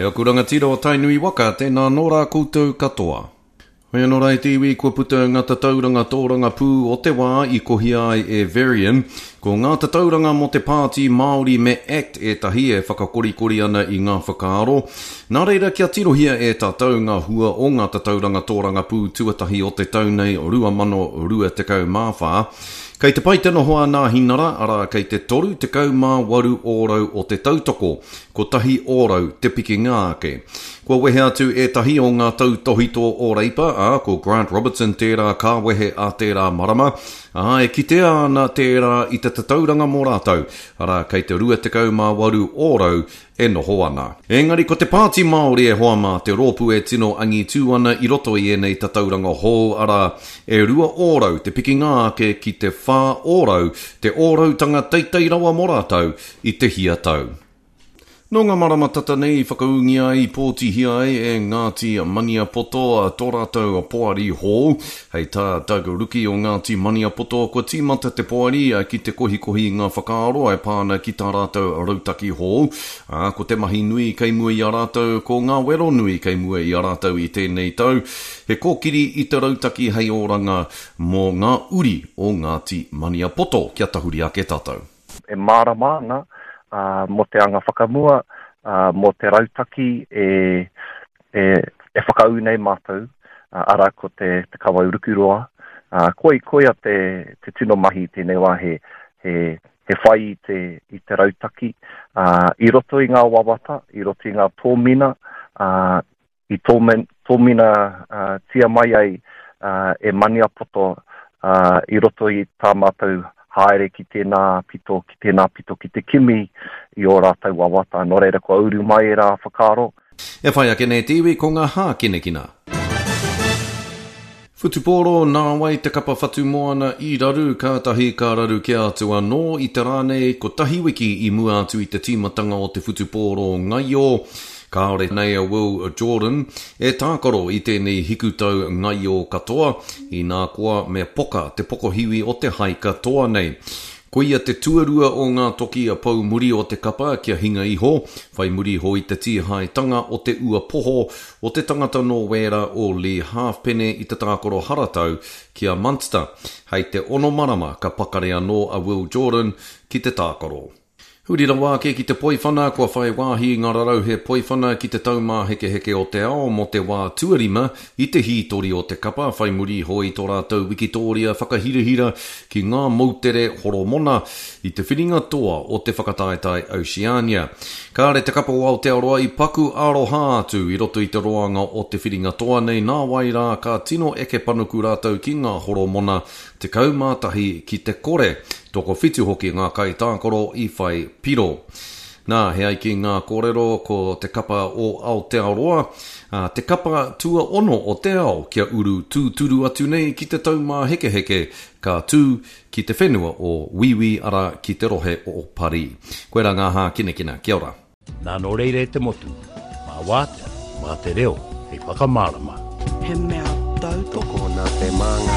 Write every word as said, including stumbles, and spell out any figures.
Leo kuranga tiro o tainui waka tēnā nora koutou katoa. Hoi anō rai tiwi kua puta ngā tatauranga tōranga pū o te wā I kohi ai e Varian, ko ngā tatauranga mo te pāti Māori me Act e tahi e whakakorikori ana I ngā whakaaro. Nā reira kia tirohia e tātou ngā hua o ngā tatauranga tōranga pū tuatahi o te taunei o rua mano rua tekau māwha. Kei te pai tino hoa nā hinara, ara kei te toru te kau mā waru ōrau o te tautoko, ko tahi ōrau te piki ngāke. Kua wehe atu e tahi o ngā tau tohito o reipa, a ko Grant Robertson tērā ka wehe a tērā marama, a e kitea ana tērā I te tatauranga mō rātau, ara kei te rua te kau mā waru ōrau e noho ana. Engari ko te pāti Māori e hoa mā te rōpu e tino angi tū ana I roto I enei tatauranga hou, ara e rua ōrau te piki ngāke ki te whā ōrau, te ōrautanga teitei rawa mō rātau I te hia tau. No ngā marama tata nei whakaungi ai pōti hiai e Ngāti Maniapoto a tō rātou a Poari Hall. Hei tā Doug Ruki o Ngāti Maniapoto kua tīmata te Poari a ki te kohi-kohi ngā whakaaro e pāna ki tā rātou a Rautaki Hall. A, ko te mahi nui kei mua I a rātou, ko ngā wero nui kei mua I a rātou I tēnei tau. He kōkiri I te Rautaki hei oranga mō ngā uri o Ngāti Maniapoto. Kia tahuri ake tātou. E marama ana. Uh, mo te anga whakamua, uh, mo te rautaki e, e, e whakau nei mātou, uh, ara ko te, te kawai urukuroa. Uh, koi, koi a te, te tino mahi tēnei wā he, he, he whai I te, I te rautaki. Uh, I roto I ngā wawata, I roto I ngā tōmina, uh, I tōmen, tōmina uh, tia mai ai uh, e Maniapoto, uh, I roto I tā mātou haere ki tēnā pito, ki tēnā pito, ki te kimi I o rātou wawata. Nō reira kua uru mai e rā whakaaro. E whai ake nei tiwi ko ngā hā kinekina. Futuporo nā wai te kapa whatu moana I raru kātahi ka raru kia atua no I te rānei ko tahi wiki I mua atu I te tīmatanga o te futuporo ngaio. Kāore nei a Will Jordan e tākaro I tēnei hikutau ngai o katoa I nā koa me poka te poko hiwi o te hai katoa nei. Ko ia te tuarua o ngā toki a pau muri o te kapa kia hinga iho, whai muri ho I te tihai tanga o te ua poho o te tangata no wera o Lee Halfpenny I te tākaro haratau kia Munster. Hei te ono marama ka pakare anō a Will Jordan ki te tākaro. Hurira wāke ki te poiwhana, kua whai wāhi ngā rarau he poiwhana ki te taumā heke heke o te ao mo te wā tuarima I te hītori o te kapa, whai muri hoi tō rātou Wikitoria whakahirahira ki ngā mautere horomona I te whiringa toa o te whakataetai Oceania. Kāre te kapa o Aotearoa I paku aroha atu I roto I te roanga o te whiringa toa nei nā wai rā ka tino eke panuku rātou ki ngā horomona te kaumātahi ki te kore. Toko whitu hoki ngā kai tākoro I whai piro. Nā, he ai ki ngā kōrero ko te kapa o Aotearoa, uh, te kapa tua ono o te ao kia uru tū turu atu nei ki te taumā heke heke ka tū ki te whenua o wiwi ara ki te rohe o pari. Koe rā ngā hā kinekina, kia ora. Nā no reire te motu, mā wātea, mā te reo, hei whakamārama. He mea tau toko nā te manga